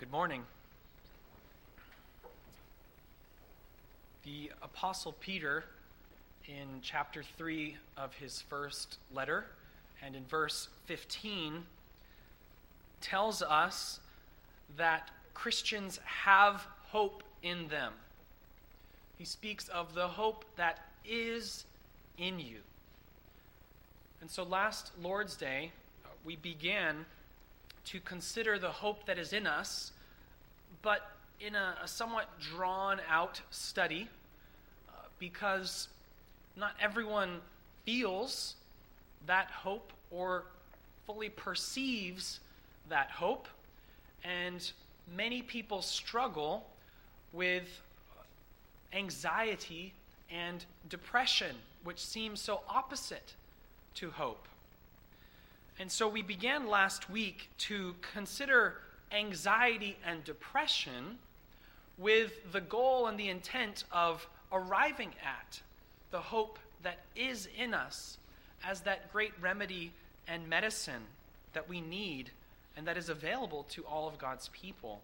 Good morning. The Apostle Peter, in chapter 3 of his first letter, and in verse 15, tells us that Christians have hope in them. He speaks of the hope that is in you. And so last Lord's Day, we began to consider the hope that is in us, but in a somewhat drawn-out study, because not everyone feels that hope or fully perceives that hope, and many people struggle with anxiety and depression, which seem so opposite to hope. And so we began last week to consider anxiety and depression with the goal and the intent of arriving at the hope that is in us as that great remedy and medicine that we need and that is available to all of God's people.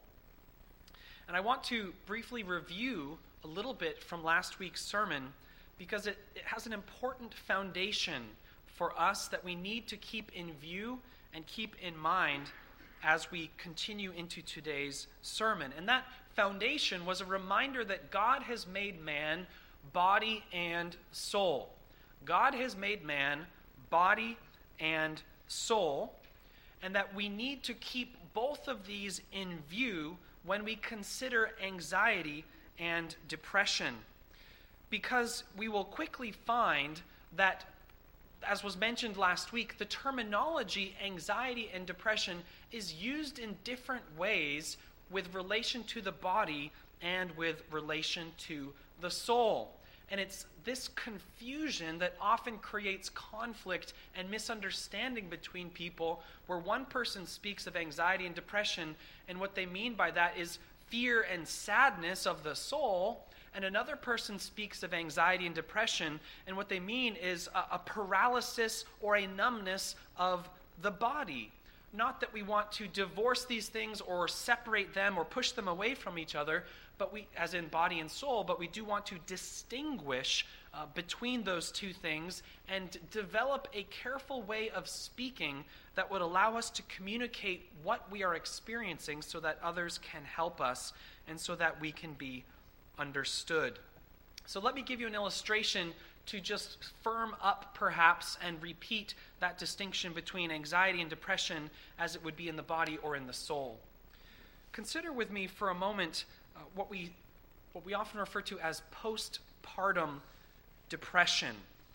And I want to briefly review a little bit from last week's sermon because it has an important foundation for us that we need to keep in view and keep in mind as we continue into today's sermon. And that foundation was a reminder that God has made man body and soul. God has made man body and soul, and that we need to keep both of these in view when we consider anxiety and depression. Because we will quickly find that, as was mentioned last week, the terminology anxiety and depression is used in different ways with relation to the body and with relation to the soul. And it's this confusion that often creates conflict and misunderstanding between people, where one person speaks of anxiety and depression, and what they mean by that is fear and sadness of the soul, and another person speaks of anxiety and depression, and what they mean is a paralysis or a numbness of the body. Not that we want to divorce these things or separate them or push them away from each other, but we, as in body and soul, but we do want to distinguish between those two things and develop a careful way of speaking that would allow us to communicate what we are experiencing so that others can help us and so that we can be understood. So let me give you an illustration to just firm up perhaps and repeat that distinction between anxiety and depression as it would be in the body or in the soul. Consider with me for a moment what we often refer to as postpartum depression.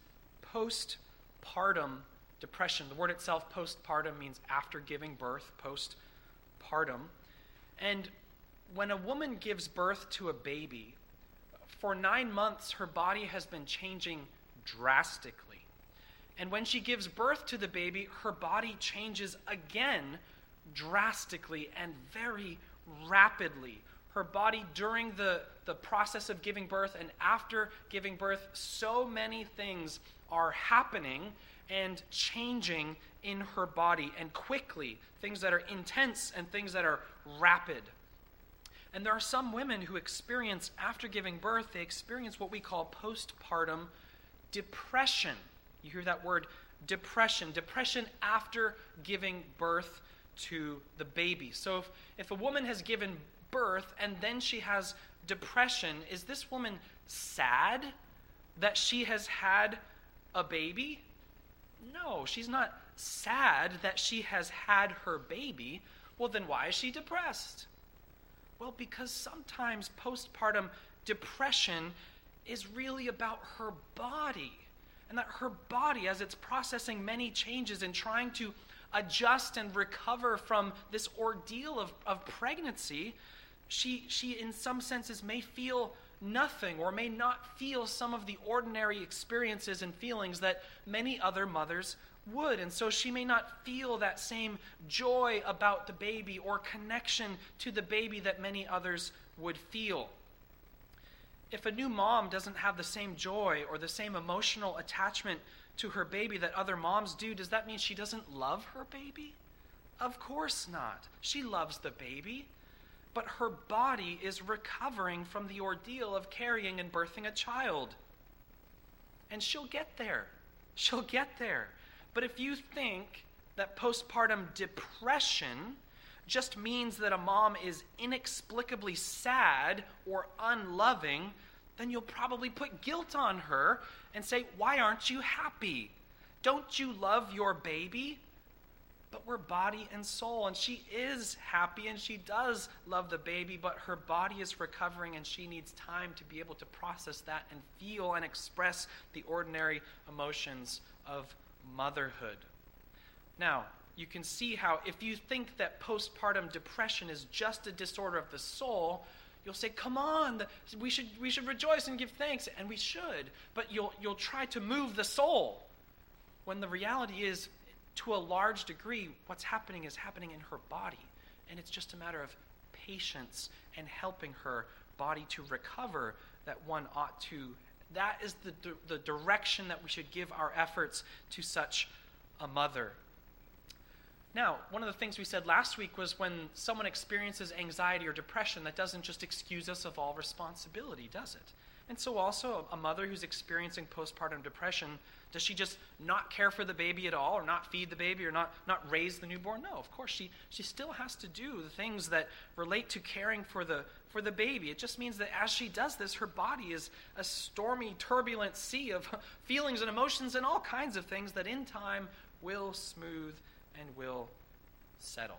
Postpartum depression. The word itself, postpartum, means after giving birth, postpartum. And when a woman gives birth to a baby, for 9 months her body has been changing drastically. And when she gives birth to the baby, her body changes again drastically and very rapidly. Her body during the process of giving birth and after giving birth, so many things are happening and changing in her body, and quickly, things that are intense and things that are rapid. And there are some women who experience, after giving birth, they experience what we call postpartum depression. You hear that word, depression. Depression after giving birth to the baby. So if a woman has given birth and then she has depression, is this woman sad that she has had a baby? No, she's not sad that she has had her baby. Well, then why is she depressed? Well, because sometimes postpartum depression is really about her body. And that her body, as it's processing many changes and trying to adjust and recover from this ordeal of pregnancy, she in some senses may feel nothing or may not feel some of the ordinary experiences and feelings that many other mothers would. And so she may not feel that same joy about the baby or connection to the baby that many others would feel. If a new mom doesn't have the same joy or the same emotional attachment to her baby that other moms do, does that mean she doesn't love her baby? Of course not. She loves the baby. but her body is recovering from the ordeal of carrying and birthing a child. And she'll get there. She'll get there. But if you think that postpartum depression just means that a mom is inexplicably sad or unloving, then you'll probably put guilt on her and say, why aren't you happy? Don't you love your baby? But we're body and soul, and she is happy and she does love the baby, but her body is recovering and she needs time to be able to process that and feel and express the ordinary emotions of motherhood. Now, you can see how if you think that postpartum depression is just a disorder of the soul, you'll say, come on, we should rejoice and give thanks, and we should, but you'll try to move the soul, when the reality is, to a large degree, what's happening is happening in her body, and it's just a matter of patience and helping her body to recover that one ought to. That is the direction that we should give our efforts to such a mother. Now, one of the things we said last week was when someone experiences anxiety or depression, that doesn't just excuse us of all responsibility, does it? And so also a mother who's experiencing postpartum depression, does she just not care for the baby at all, or not feed the baby, or not raise the newborn? No, of course, she still has to do the things that relate to caring for the baby. It just means that as she does this, her body is a stormy, turbulent sea of feelings and emotions and all kinds of things that in time will smooth and will settle.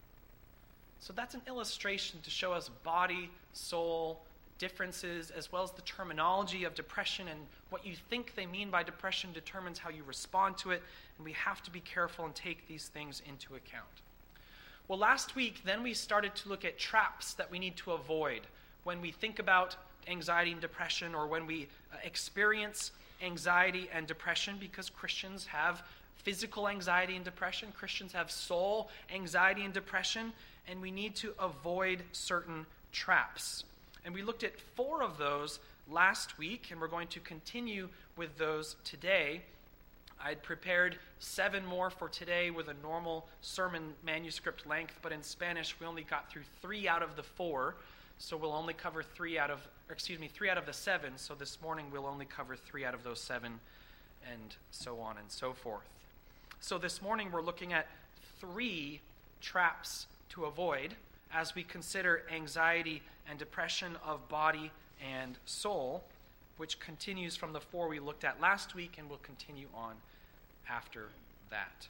So that's an illustration to show us body, soul, differences, as well as the terminology of depression, and what you think they mean by depression determines how you respond to it, and we have to be careful and take these things into account. Well, last week, then we started to look at traps that we need to avoid when we think about anxiety and depression, or when we experience anxiety and depression, because Christians have physical anxiety and depression, Christians have soul anxiety and depression, and we need to avoid certain traps. And we looked at 4 of those last week, and we're going to continue with those today. I'd prepared 7 more for today with a normal sermon manuscript length, but in Spanish we only got through 3 out of the 4, so we'll only cover 3 out of the 7, so this morning we'll only cover 3 out of those 7, and so on and so forth. So this morning we're looking at 3 traps to avoid as we consider anxiety and depression of body and soul, which continues from the 4 we looked at last week and will continue on after that.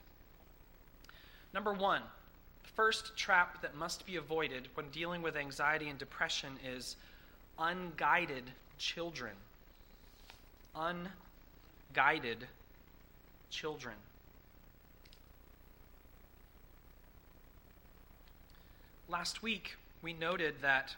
Number 1, the first trap that must be avoided when dealing with anxiety and depression is unguided children. Unguided children. Last week, we noted that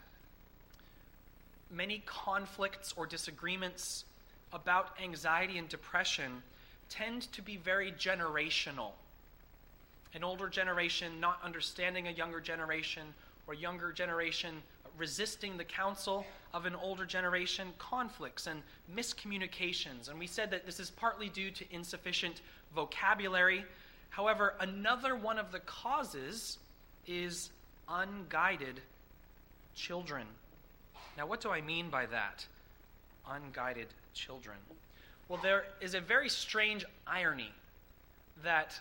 many conflicts or disagreements about anxiety and depression tend to be very generational. An older generation not understanding a younger generation, or younger generation resisting the counsel of an older generation, conflicts and miscommunications. And we said that this is partly due to insufficient vocabulary. However, another one of the causes is unguided children. Now, what do I mean by that? Unguided children. Well, there is a very strange irony that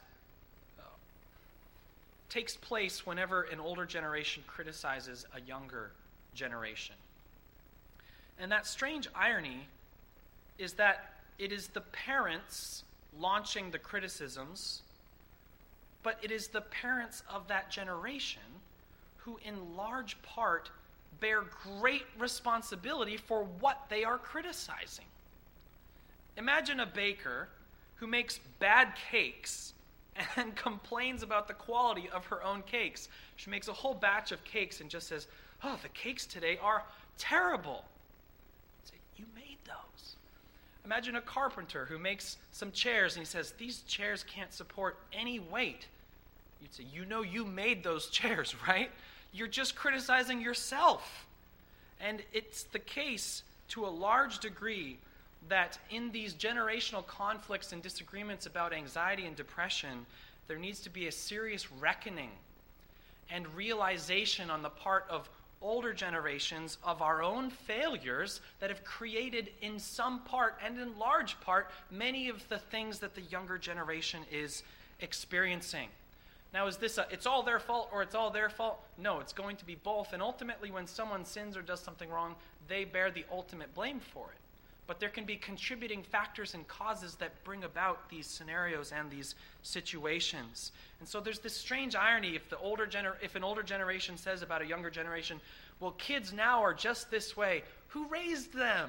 takes place whenever an older generation criticizes a younger generation. And that strange irony is that it is the parents launching the criticisms, but it is the parents of that generation who in large part bear great responsibility for what they are criticizing. Imagine a baker who makes bad cakes and complains about the quality of her own cakes. She makes a whole batch of cakes and just says, "Oh, the cakes today are terrible." Say, "You made those." Imagine a carpenter who makes some chairs and he says, "These chairs can't support any weight." You'd say, "You know you made those chairs, right? You're just criticizing yourself." And it's the case to a large degree that in these generational conflicts and disagreements about anxiety and depression, there needs to be a serious reckoning and realization on the part of older generations of our own failures that have created in some part and in large part many of the things that the younger generation is experiencing. Now, is this it's all their fault or it's all their fault? No, it's going to be both. And ultimately, when someone sins or does something wrong, they bear the ultimate blame for it. But there can be contributing factors and causes that bring about these scenarios and these situations. And so there's this strange irony if an older generation says about a younger generation, well, kids now are just this way. Who raised them?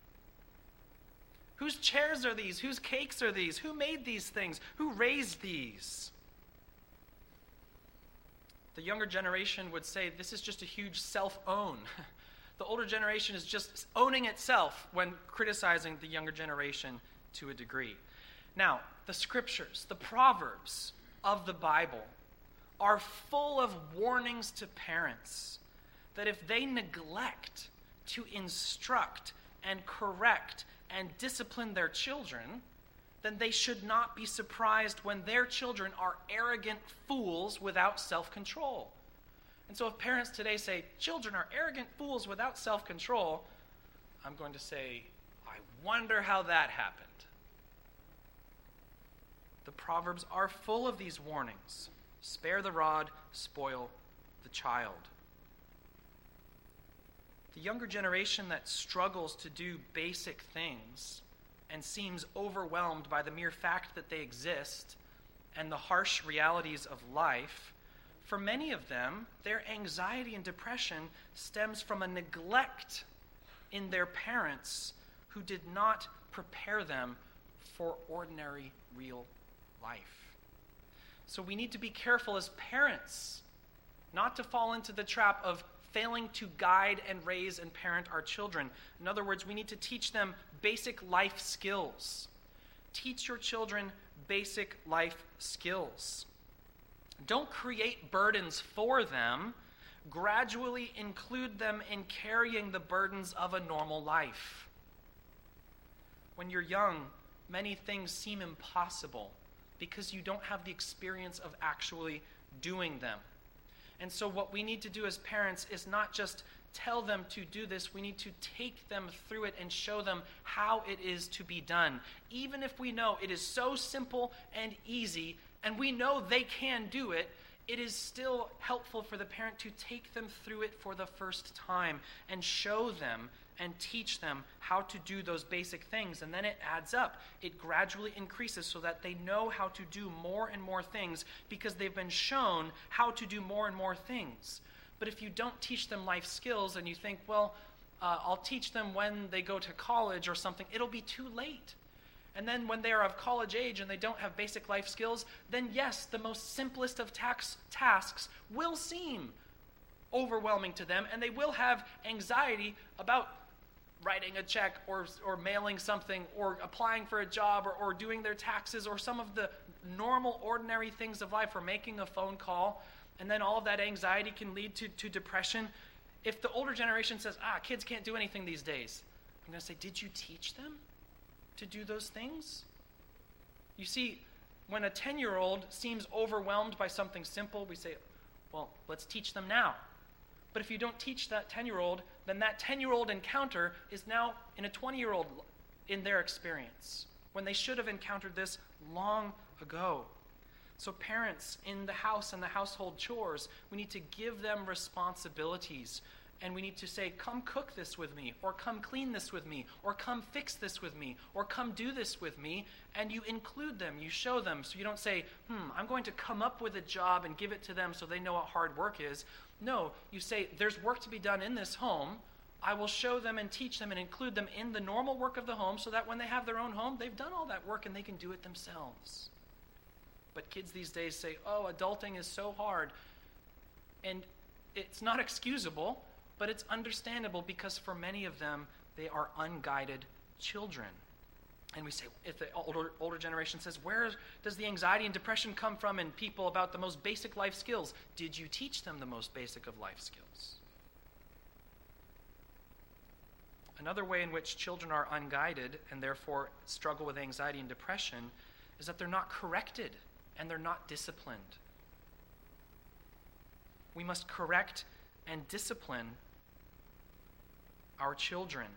Whose chairs are these? Whose cakes are these? Who made these things? Who raised these? The younger generation would say this is just a huge self-own. The older generation is just owning itself when criticizing the younger generation to a degree. Now, the scriptures, the Proverbs of the Bible, are full of warnings to parents that if they neglect to instruct and correct and discipline their children, then they should not be surprised when their children are arrogant fools without self-control. And so if parents today say, children are arrogant fools without self-control, I'm going to say, I wonder how that happened. The Proverbs are full of these warnings. Spare the rod, spoil the child. The younger generation that struggles to do basic things and seems overwhelmed by the mere fact that they exist and the harsh realities of life, for many of them, their anxiety and depression stems from a neglect in their parents who did not prepare them for ordinary, real life. So we need to be careful as parents not to fall into the trap of failing to guide and raise and parent our children. In other words, we need to teach them basic life skills. Teach your children basic life skills. Don't create burdens for them. Gradually include them in carrying the burdens of a normal life. When you're young, many things seem impossible because you don't have the experience of actually doing them. And so what we need to do as parents is not just tell them to do this, we need to take them through it and show them how it is to be done. Even if we know it is so simple and easy, and we know they can do it, it is still helpful for the parent to take them through it for the first time and show them and teach them how to do those basic things. And then it adds up. It gradually increases so that they know how to do more and more things because they've been shown how to do more and more things. But if you don't teach them life skills and you think, well, I'll teach them when they go to college or something, it'll be too late. And then when they are of college age and they don't have basic life skills, then yes, the most simplest of tasks will seem overwhelming to them, and they will have anxiety about writing a check or mailing something or applying for a job or doing their taxes or some of the normal, ordinary things of life or making a phone call. And then all of that anxiety can lead to depression. If the older generation says, kids can't do anything these days, I'm going to say, did you teach them to do those things? You see, when a 10-year-old seems overwhelmed by something simple, we say, well, let's teach them now. But if you don't teach that 10-year-old, then that 10-year-old encounter is now in a 20-year-old in their experience, when they should have encountered this long ago. So parents in the house and the household chores, we need to give them responsibilities. And we need to say, come cook this with me, or come clean this with me, or come fix this with me, or come do this with me. And you include them, you show them. So you don't say, I'm going to come up with a job and give it to them so they know what hard work is. No, you say, there's work to be done in this home. I will show them and teach them and include them in the normal work of the home so that when they have their own home, they've done all that work and they can do it themselves. But kids these days say, adulting is so hard. And it's not excusable, but it's understandable because for many of them, they are unguided children. And we say, if the older generation says, where does the anxiety and depression come from in people about the most basic life skills? Did you teach them the most basic of life skills? Another way in which children are unguided and therefore struggle with anxiety and depression is that they're not corrected and they're not disciplined. We must correct and discipline our children.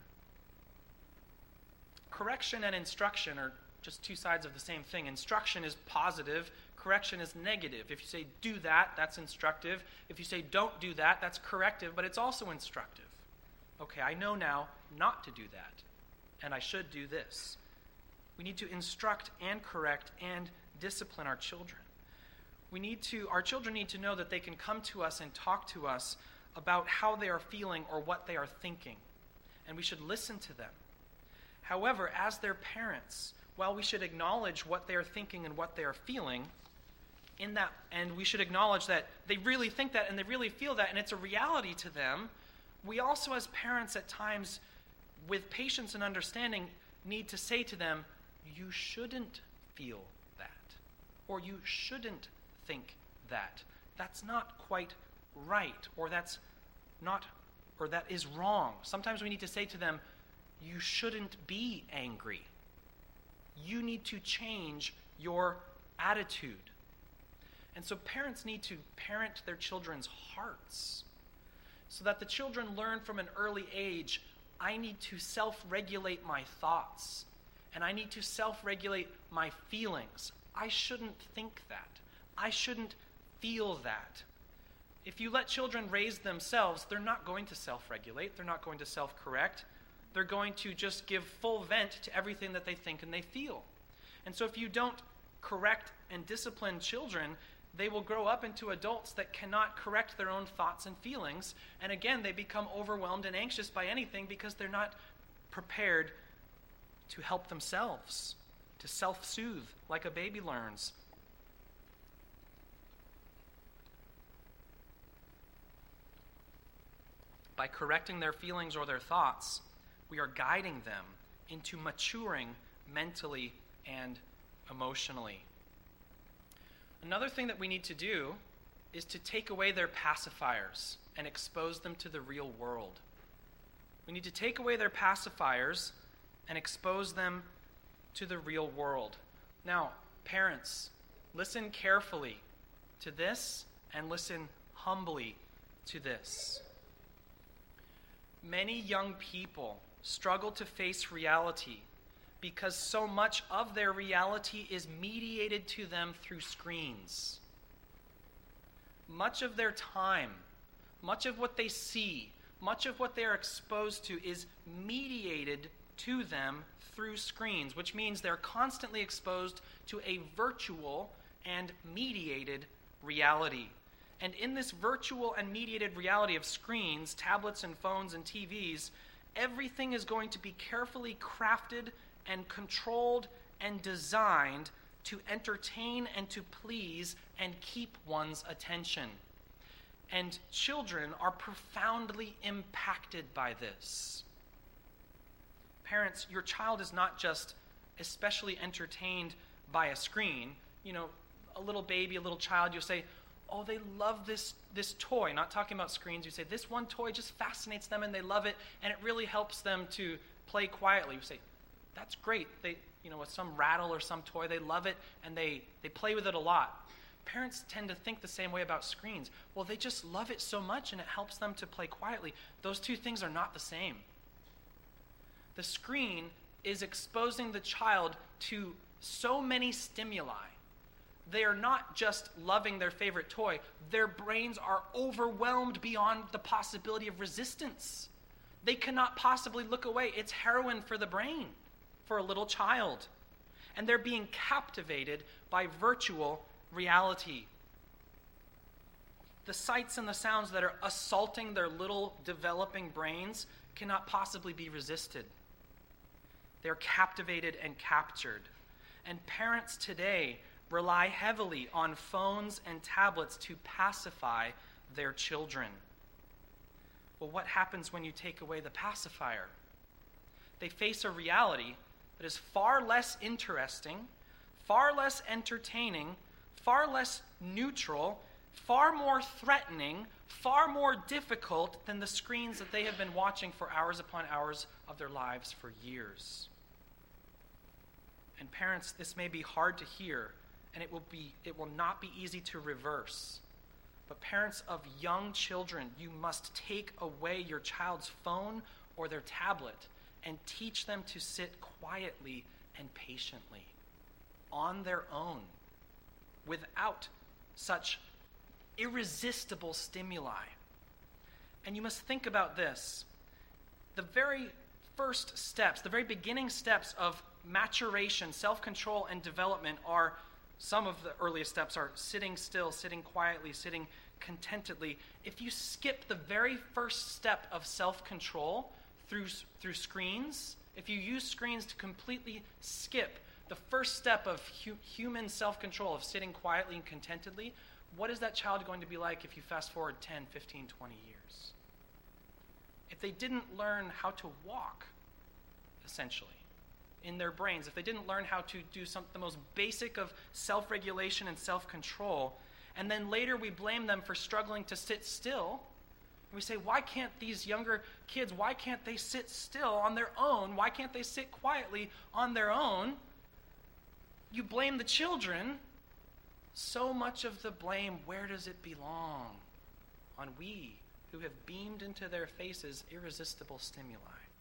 Correction and instruction are just two sides of the same thing. Instruction is positive, correction is negative. If you say do that, that's instructive. If you say don't do that, that's corrective, but it's also instructive. Okay, I know now not to do that, and I should do this. We need to instruct and correct and discipline our children. Our children need to know that they can come to us and talk to us about how they are feeling or what they are thinking, and we should listen to them. However, as their parents, while we should acknowledge what they are thinking and what they are feeling, and we should acknowledge that they really think that and they really feel that and it's a reality to them, we also as parents at times, with patience and understanding, need to say to them, you shouldn't feel that, or you shouldn't think that. That's not quite right, or that is wrong. Sometimes we need to say to them, you shouldn't be angry. You need to change your attitude. And so parents need to parent their children's hearts so that the children learn from an early age, I need to self-regulate my thoughts, and I need to self-regulate my feelings. I shouldn't think that. I shouldn't feel that. If you let children raise themselves, they're not going to self-regulate. They're not going to self-correct. They're going to just give full vent to everything that they think and they feel. And so if you don't correct and discipline children, they will grow up into adults that cannot correct their own thoughts and feelings. And again, they become overwhelmed and anxious by anything because they're not prepared to help themselves, to self-soothe like a baby learns. By correcting their feelings or their thoughts, we are guiding them into maturing mentally and emotionally. Another thing that we need to do is to take away their pacifiers and expose them to the real world. We need to take away their pacifiers and expose them to the real world. Now, parents, listen carefully to this and listen humbly to this. Many young people struggle to face reality because so much of their reality is mediated to them through screens. Much of their time, much of what they see, much of what they are exposed to is mediated to them through screens, which means they're constantly exposed to a virtual and mediated reality. And in this virtual and mediated reality of screens, tablets and phones and TVs, everything is going to be carefully crafted and controlled and designed to entertain and to please and keep one's attention. And children are profoundly impacted by this. Parents, your child is not just especially entertained by a screen. You know, a little baby, a little child, you'll say, oh, they love this toy. Not talking about screens. You say, this one toy just fascinates them and they love it, and it really helps them to play quietly. You say, that's great. With some rattle or some toy, they love it and they play with it a lot. Parents tend to think the same way about screens. Well, they just love it so much and it helps them to play quietly. Those two things are not the same. The screen is exposing the child to so many stimuli. They are not just loving their favorite toy. Their brains are overwhelmed beyond the possibility of resistance. They cannot possibly look away. It's heroin for the brain, for a little child. And they're being captivated by virtual reality. The sights and the sounds that are assaulting their little developing brains cannot possibly be resisted. They're captivated and captured. And parents today rely heavily on phones and tablets to pacify their children. Well, what happens when you take away the pacifier? They face a reality that is far less interesting, far less entertaining, far less neutral, far more threatening, far more difficult than the screens that they have been watching for hours upon hours of their lives for years. And parents, this may be hard to hear, and it will not be easy to reverse. But parents of young children, you must take away your child's phone or their tablet and teach them to sit quietly and patiently on their own without such irresistible stimuli. And you must think about this. The very first steps, the very beginning steps of maturation, self-control, and development are, some of the earliest steps are sitting still, sitting quietly, sitting contentedly. If you skip the very first step of self-control through screens, if you use screens to completely skip the first step of human self-control, of sitting quietly and contentedly, what is that child going to be like if you fast forward 10, 15, 20 years? If they didn't learn how to walk, essentially, in their brains, if they didn't learn how to do the most basic of self-regulation and self-control, and then later we blame them for struggling to sit still, and we say, why can't these younger kids, why can't they sit still on their own? Why can't they sit quietly on their own? You blame the children. So much of the blame, where does it belong? On we, who have beamed into their faces irresistible stimuli.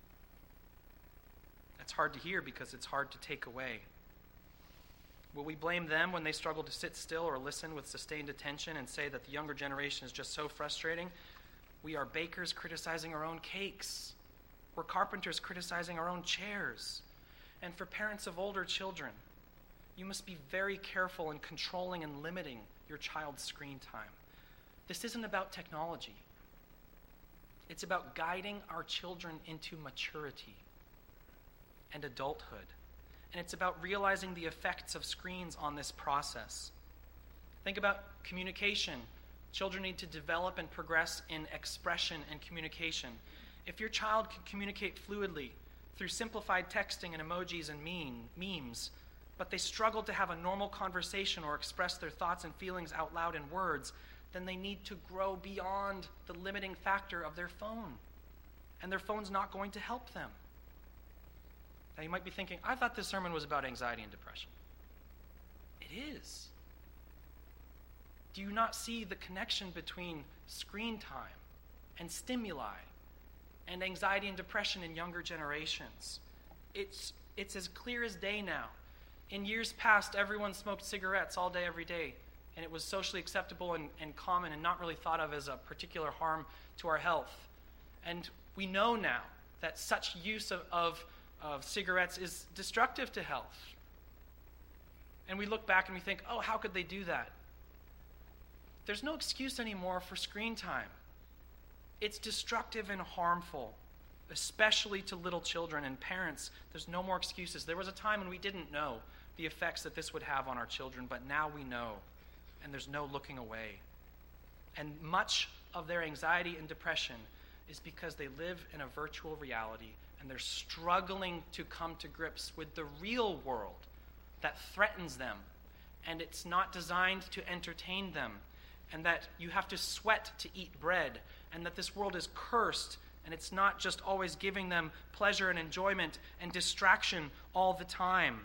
That's hard to hear because it's hard to take away. Will we blame them when they struggle to sit still or listen with sustained attention and say that the younger generation is just so frustrating? We are bakers criticizing our own cakes. We're carpenters criticizing our own chairs. And for parents of older children, you must be very careful in controlling and limiting your child's screen time. This isn't about technology. It's about guiding our children into maturity and adulthood. And it's about realizing the effects of screens on this process. Think about communication. Children need to develop and progress in expression and communication. If your child can communicate fluidly through simplified texting and emojis and memes, but they struggle to have a normal conversation or express their thoughts and feelings out loud in words, then they need to grow beyond the limiting factor of their phone. And their phone's not going to help them. Now you might be thinking, I thought this sermon was about anxiety and depression. It is. Do you not see the connection between screen time and stimuli and anxiety and depression in younger generations? It's as clear as day now. In years past, everyone smoked cigarettes all day, every day, and it was socially acceptable and common and not really thought of as a particular harm to our health. And we know now that such use of cigarettes is destructive to health. And we look back and we think, oh, how could they do that? There's no excuse anymore for screen time. It's destructive and harmful, especially to little children and parents. There's no more excuses. There was a time when we didn't know the effects that this would have on our children, but now we know, and there's no looking away. And much of their anxiety and depression is because they live in a virtual reality, and they're struggling to come to grips with the real world that threatens them, and it's not designed to entertain them, and that you have to sweat to eat bread, and that this world is cursed, and it's not just always giving them pleasure and enjoyment and distraction all the time.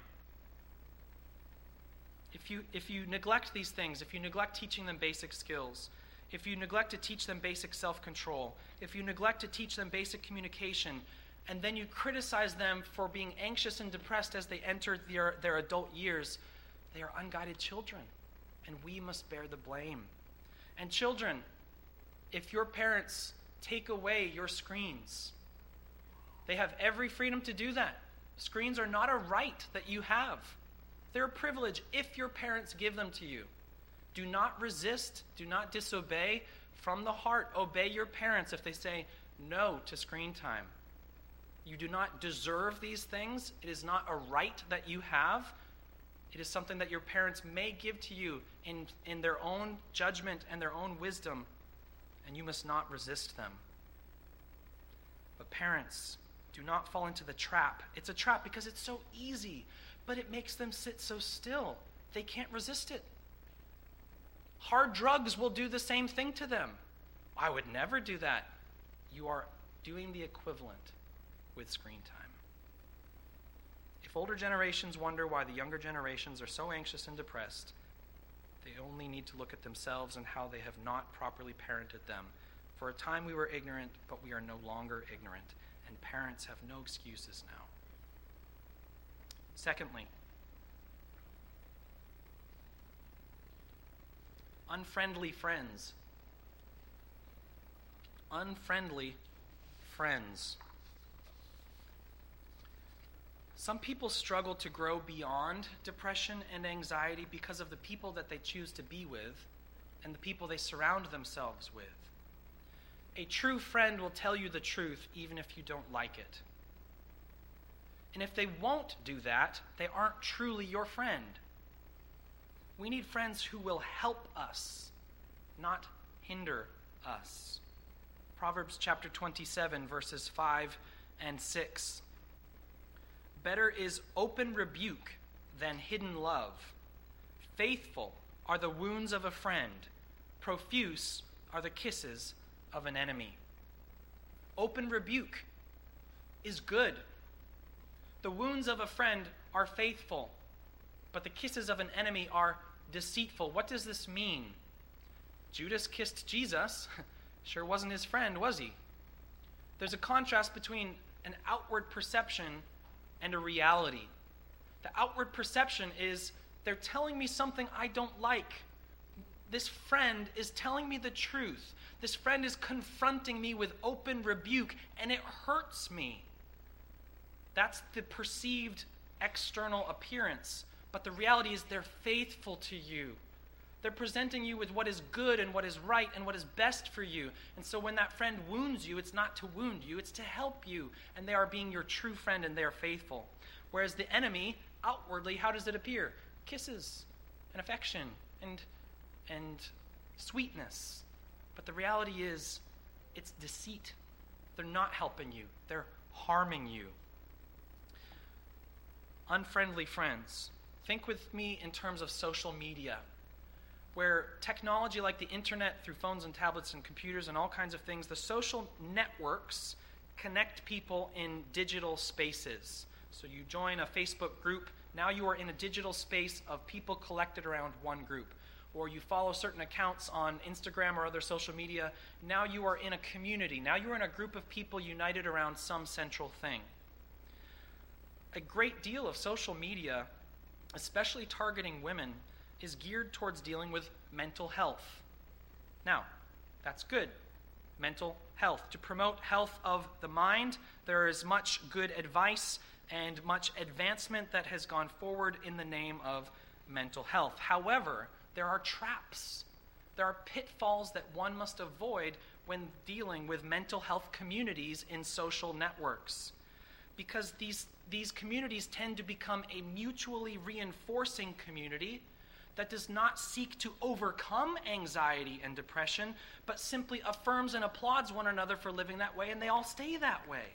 If you neglect these things, if you neglect teaching them basic skills, if you neglect to teach them basic self-control, if you neglect to teach them basic communication, and then you criticize them for being anxious and depressed as they enter their adult years, they are unguided children, and we must bear the blame. And children, if your parents take away your screens, they have every freedom to do that. Screens are not a right that you have. They're a privilege if your parents give them to you. Do not resist, do not disobey. From the heart, obey your parents if they say no to screen time. You do not deserve these things. It is not a right that you have. It is something that your parents may give to you in their own judgment and their own wisdom, and you must not resist them. But parents, do not fall into the trap. It's a trap because it's so easy, but it makes them sit so still. They can't resist it. Hard drugs will do the same thing to them. I would never do that. You are doing the equivalent with screen time. If older generations wonder why the younger generations are so anxious and depressed, They only need to look at themselves and how they have not properly parented them. For a time we were ignorant, but we are no longer ignorant, and parents have no excuses now. Secondly, unfriendly friends. Unfriendly friends. Some people struggle to grow beyond depression and anxiety because of the people that they choose to be with and the people they surround themselves with. A true friend will tell you the truth even if you don't like it. And if they won't do that, they aren't truly your friend. We need friends who will help us, not hinder us. Proverbs chapter 27, verses 5 and 6. Better is open rebuke than hidden love. Faithful are the wounds of a friend. Profuse are the kisses of an enemy. Open rebuke is good. The wounds of a friend are faithful, but the kisses of an enemy are deceitful. What does this mean? Judas kissed Jesus. Sure wasn't his friend, was he? There's a contrast between an outward perception and a reality. The outward perception is they're telling me something I don't like. This friend is telling me the truth. This friend is confronting me with open rebuke, and it hurts me. That's the perceived external appearance. But the reality is they're faithful to you. They're presenting you with what is good and what is right and what is best for you. And so when that friend wounds you, it's not to wound you, it's to help you. And they are being your true friend and they are faithful. Whereas the enemy, outwardly, how does it appear? Kisses and affection and sweetness. But the reality is, it's deceit. They're not helping you. They're harming you. Unfriendly friends. Think with me in terms of social media, where technology like the internet through phones and tablets and computers and all kinds of things, the social networks connect people in digital spaces. So you join a Facebook group, now you are in a digital space of people collected around one group. Or you follow certain accounts on Instagram or other social media, now you are in a community. Now you are in a group of people united around some central thing. A great deal of social media, especially targeting women, is geared towards dealing with mental health. Now, that's good. Mental health. To promote health of the mind, there is much good advice and much advancement that has gone forward in the name of mental health. However, there are traps. There are pitfalls that one must avoid when dealing with mental health communities in social networks. Because these communities tend to become a mutually reinforcing community that does not seek to overcome anxiety and depression, but simply affirms and applauds one another for living that way, and they all stay that way.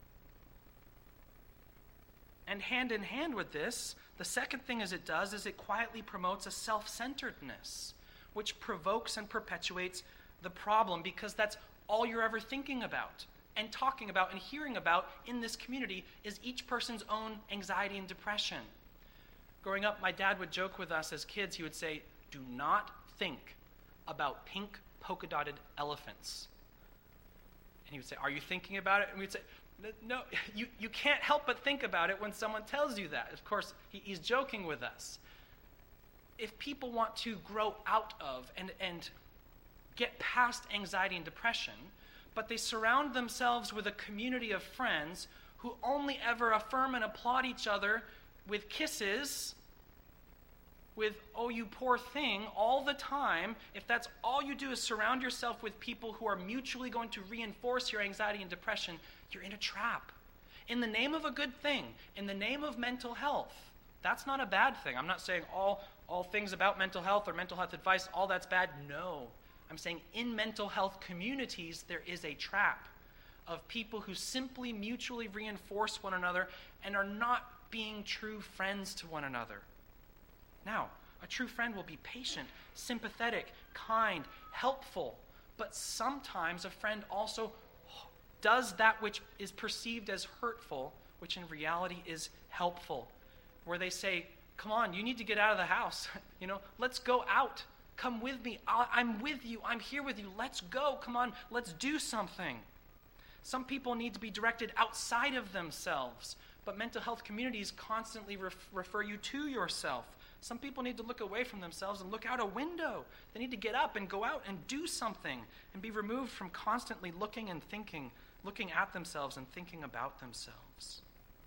And hand in hand with this, the second thing it does is it quietly promotes a self-centeredness, which provokes and perpetuates the problem, because that's all you're ever thinking about and talking about and hearing about in this community is each person's own anxiety and depression. Growing up, my dad would joke with us as kids. He would say, "Do not think about pink polka-dotted elephants." And he would say, "Are you thinking about it?" And we'd say, "No, you can't help but think about it when someone tells you that." Of course, he's joking with us. If people want to grow out of and get past anxiety and depression, but they surround themselves with a community of friends who only ever affirm and applaud each other with kisses, with "oh, you poor thing," all the time, if that's all you do is surround yourself with people who are mutually going to reinforce your anxiety and depression, you're in a trap. In the name of a good thing, in the name of mental health, that's not a bad thing. I'm not saying all things about mental health or mental health advice, all that's bad. No. I'm saying in mental health communities, there is a trap of people who simply mutually reinforce one another and are not being true friends to one another. Now, a true friend will be patient, sympathetic, kind, helpful, but sometimes a friend also does that which is perceived as hurtful, which in reality is helpful, where they say, come on, you need to get out of the house. Let's go out. Come with me. I'm with you. I'm here with you. Let's go. Come on, let's do something. Some people need to be directed outside of themselves, but mental health communities constantly refer you to yourself. Some people need to look away from themselves and look out a window. They need to get up and go out and do something and be removed from constantly looking and thinking, looking at themselves and thinking about themselves.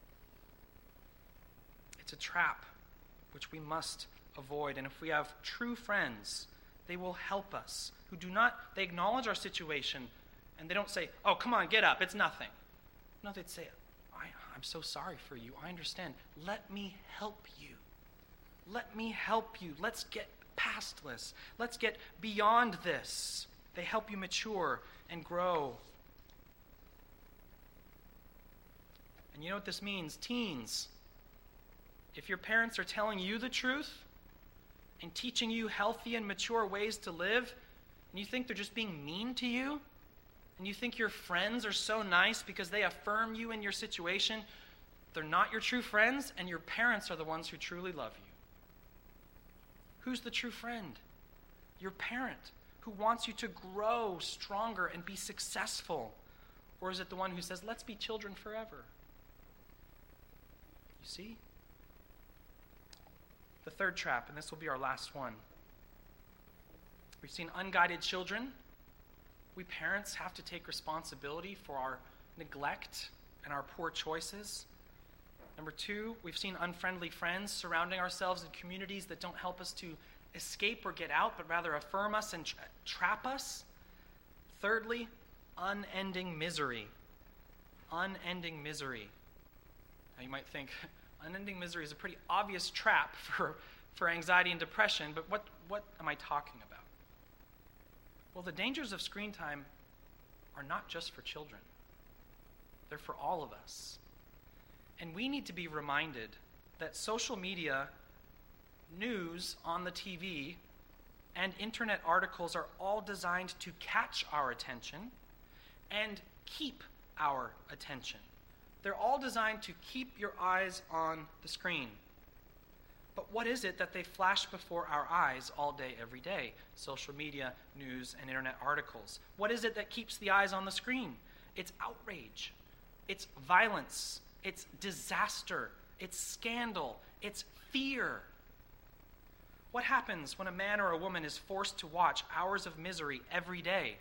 It's a trap which we must avoid. And if we have true friends, they will help us. They acknowledge our situation and they don't say, oh, come on, get up, it's nothing. No, they'd say, I'm so sorry for you. I understand. Let me help you. Let me help you. Let's get past this. Let's get beyond this. They help you mature and grow. And you know what this means? Teens, if your parents are telling you the truth and teaching you healthy and mature ways to live, and you think they're just being mean to you, and you think your friends are so nice because they affirm you in your situation, they're not your true friends, and your parents are the ones who truly love you. Who's the true friend? Your parent, who wants you to grow stronger and be successful. Or is it the one who says, let's be children forever? You see? The third trap, and this will be our last one. We've seen unguided children. We parents have to take responsibility for our neglect and our poor choices. Number 2, we've seen unfriendly friends surrounding ourselves in communities that don't help us to escape or get out, but rather affirm us and trap us. Thirdly, unending misery. Unending misery. Now you might think, unending misery is a pretty obvious trap for anxiety and depression, but what am I talking about? Well, the dangers of screen time are not just for children. They're for all of us. And we need to be reminded that social media, news on the TV, and internet articles are all designed to catch our attention and keep our attention. They're all designed to keep your eyes on the screen. But what is it that they flash before our eyes all day, every day? Social media, news, and internet articles. What is it that keeps the eyes on the screen? It's outrage. It's violence. It's disaster. It's scandal. It's fear. What happens when a man or a woman is forced to watch hours of misery every day?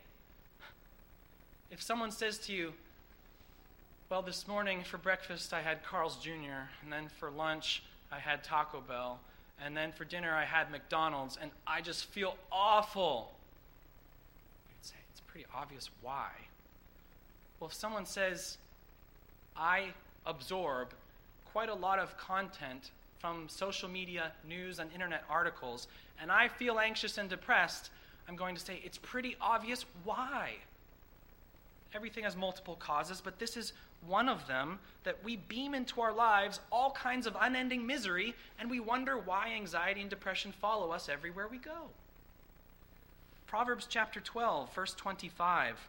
If someone says to you, well, this morning for breakfast I had Carl's Jr., and then for lunch I had Taco Bell, and then for dinner I had McDonald's, and I just feel awful. You'd say, it's pretty obvious why. Well, if someone says, I absorb quite a lot of content from social media, news, and internet articles, and I feel anxious and depressed, I'm going to say, it's pretty obvious why. Everything has multiple causes, but this is one of them, that we beam into our lives all kinds of unending misery, and we wonder why anxiety and depression follow us everywhere we go. Proverbs chapter 12, verse 25.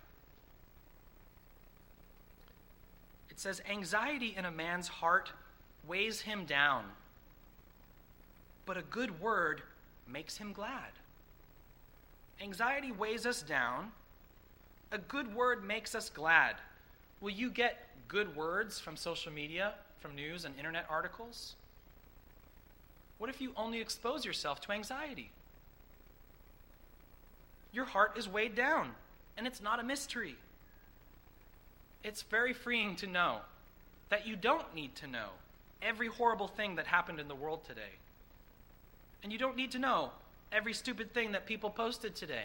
It says, anxiety in a man's heart weighs him down, but a good word makes him glad. Anxiety weighs us down. A good word makes us glad. Will you get good words from social media, from news and internet articles? What if you only expose yourself to anxiety? Your heart is weighed down, and it's not a mystery. It's very freeing to know that you don't need to know every horrible thing that happened in the world today. And you don't need to know every stupid thing that people posted today.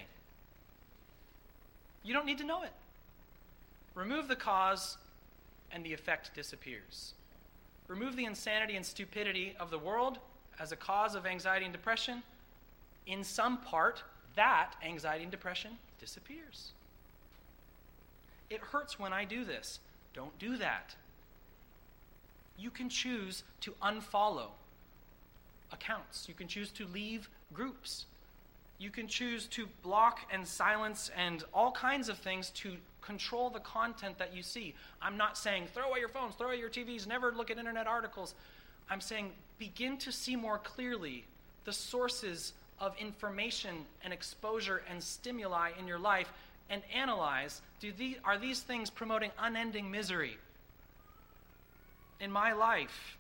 You don't need to know it. Remove the cause, and the effect disappears. Remove the insanity and stupidity of the world as a cause of anxiety and depression. In some part, that anxiety and depression disappears. It hurts when I do this. Don't do that. You can choose to unfollow accounts. You can choose to leave groups. You can choose to block and silence and all kinds of things to control the content that you see. I'm not saying throw away your phones, throw away your TVs, never look at internet articles. I'm saying begin to see more clearly the sources of information and exposure and stimuli in your life and analyze, are these things promoting unending misery in my life?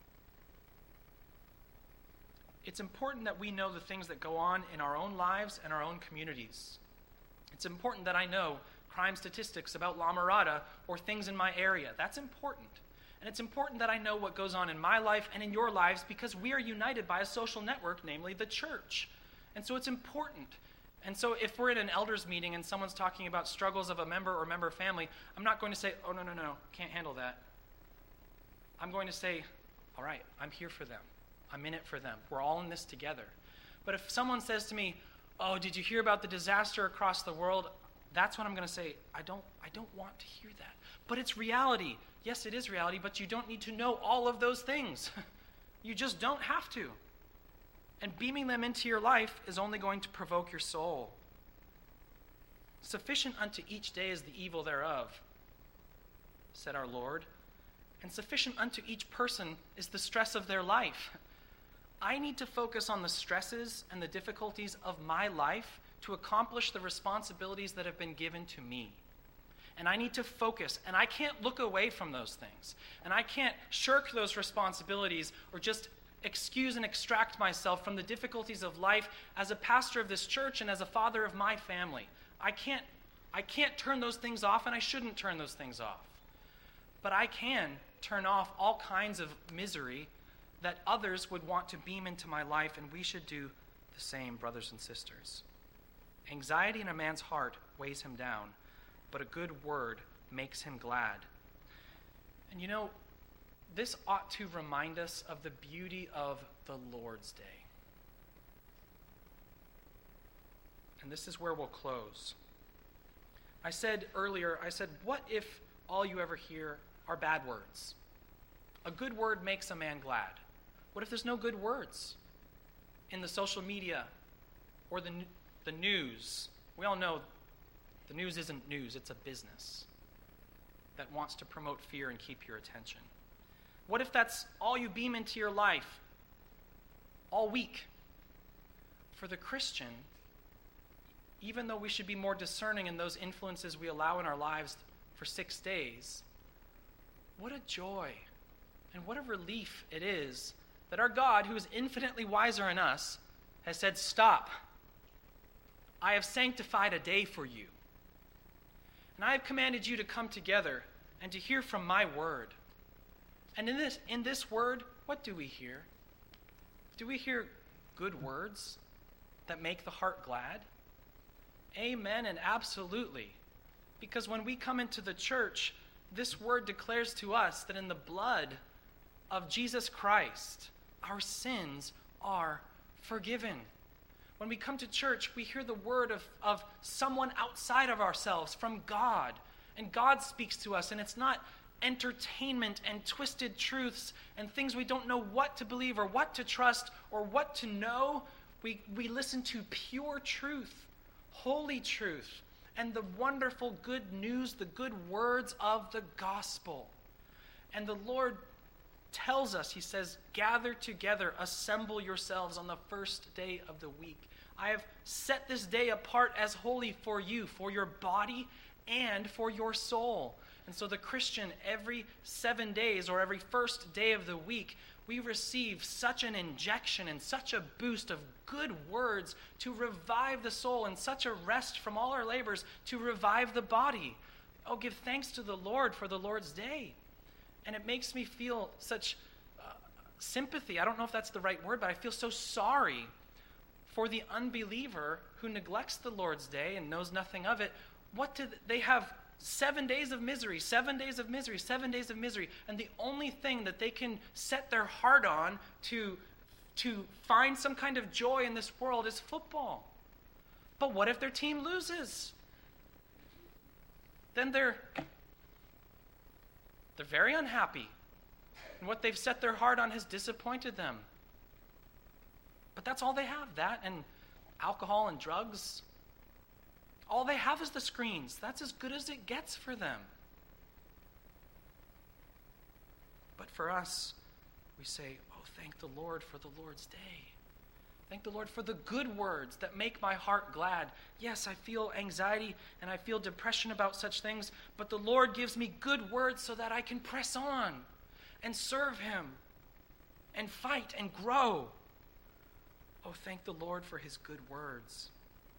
It's important that we know the things that go on in our own lives and our own communities. It's important that I know crime statistics about La Mirada or things in my area. That's important. And it's important that I know what goes on in my life and in your lives because we are united by a social network, namely the church. And so it's important. And so if we're in an elders meeting and someone's talking about struggles of a member or member family, I'm not going to say, oh, no, can't handle that. I'm going to say, all right, I'm here for them. I'm in it for them. We're all in this together. But if someone says to me, oh, did you hear about the disaster across the world? That's when I'm going to say, I don't want to hear that. But it's reality. Yes, it is reality, but you don't need to know all of those things. You just don't have to. And beaming them into your life is only going to provoke your soul. Sufficient unto each day is the evil thereof, said our Lord. And sufficient unto each person is the stress of their life. I need to focus on the stresses and the difficulties of my life to accomplish the responsibilities that have been given to me. And I need to focus, and I can't look away from those things. And I can't shirk those responsibilities or just excuse and extract myself from the difficulties of life as a pastor of this church and as a father of my family. I can't turn those things off, and I shouldn't turn those things off. But I can turn off all kinds of misery that others would want to beam into my life, and we should do the same, brothers and sisters. Anxiety in a man's heart weighs him down, but a good word makes him glad. And you know, this ought to remind us of the beauty of the Lord's Day. And this is where we'll close. I said earlier, what if all you ever hear are bad words? A good word makes a man glad. What if there's no good words in the social media or the news? We all know the news isn't news, it's a business that wants to promote fear and keep your attention. What if that's all you beam into your life all week? For the Christian, even though we should be more discerning in those influences we allow in our lives for 6 days, what a joy and what a relief it is that our God, who is infinitely wiser than us, has said, stop. I have sanctified a day for you. And I have commanded you to come together and to hear from my word. And in this word, what do we hear? Do we hear good words that make the heart glad? Amen and absolutely. Because when we come into the church, this word declares to us that in the blood of Jesus Christ, our sins are forgiven. When we come to church, we hear the word of someone outside of ourselves, from God. And God speaks to us, and it's not entertainment and twisted truths and things we don't know what to believe or what to trust or what to know. We listen to pure truth, holy truth, and the wonderful good news, the good words of the gospel. And the Lord tells us, he says, gather together, assemble yourselves on the first day of the week. I have set this day apart as holy for you, for your body and for your soul. And so the Christian, every 7 days or every first day of the week, we receive such an injection and such a boost of good words to revive the soul and such a rest from all our labors to revive the body. Oh, give thanks to the Lord for the Lord's day. And it makes me feel such sympathy. I don't know if that's the right word, but I feel so sorry for the unbeliever who neglects the Lord's day and knows nothing of it. What do they have? 7 days of misery, 7 days of misery, 7 days of misery. And the only thing that they can set their heart on to find some kind of joy in this world is football. But what if their team loses? Then they're very unhappy. And what they've set their heart on has disappointed them. But that's all they have, that and alcohol and drugs. All they have is the screens. That's as good as it gets for them. But for us, we say, oh, thank the Lord for the Lord's day. Thank the Lord for the good words that make my heart glad. Yes, I feel anxiety and I feel depression about such things, but the Lord gives me good words so that I can press on and serve him and fight and grow. Oh, thank the Lord for his good words.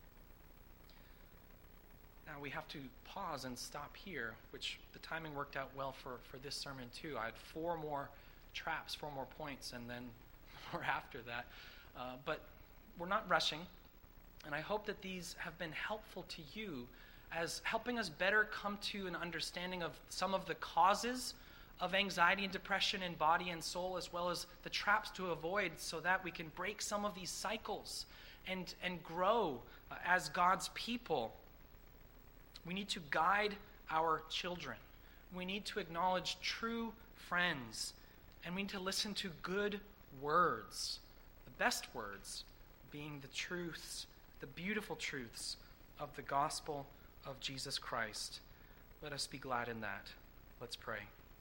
Now we have to pause and stop here, which the timing worked out well for this sermon too. I had 4 more traps, 4 more points, and then more after that. But we're not rushing, and I hope that these have been helpful to you as helping us better come to an understanding of some of the causes of anxiety and depression in body and soul, as well as the traps to avoid, so that we can break some of these cycles and grow as God's people. We need to guide our children. We need to acknowledge true friends, and we need to listen to good words. The best words being the truths, the beautiful truths of the gospel of Jesus Christ. Let us be glad in that. Let's pray.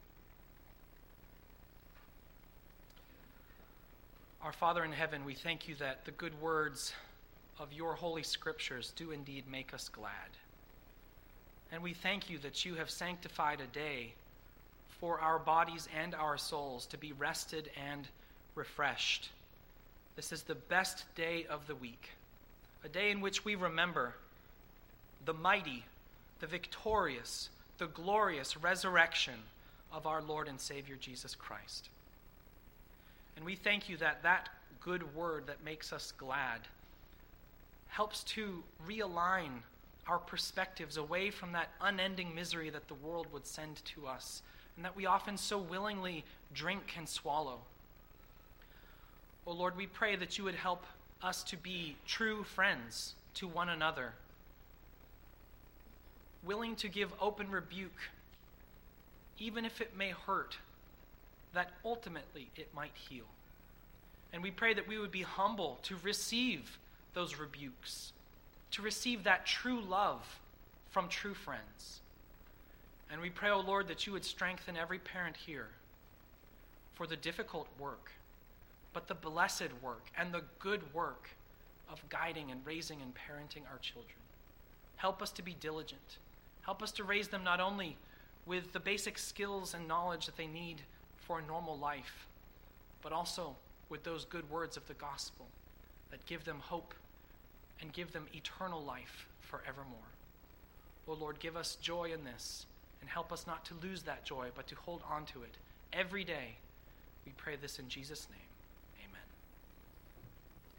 Our Father in heaven, we thank you that the good words of your holy scriptures do indeed make us glad. And we thank you that you have sanctified a day for our bodies and our souls to be rested and refreshed. This is the best day of the week, a day in which we remember the mighty, the victorious, the glorious resurrection of our Lord and Savior Jesus Christ. And we thank you that that good word that makes us glad helps to realign our perspectives away from that unending misery that the world would send to us, and that we often so willingly drink and swallow. Oh Lord, we pray that you would help us to be true friends to one another, willing to give open rebuke, even if it may hurt, that ultimately it might heal. And we pray that we would be humble to receive those rebukes, to receive that true love from true friends. And we pray, O Lord, that you would strengthen every parent here for the difficult work, but the blessed work and the good work of guiding and raising and parenting our children. Help us to be diligent. Help us to raise them not only with the basic skills and knowledge that they need for a normal life, but also with those good words of the gospel that give them hope and give them eternal life forevermore. O Lord, give us joy in this, and help us not to lose that joy, but to hold on to it every day. We pray this in Jesus' name.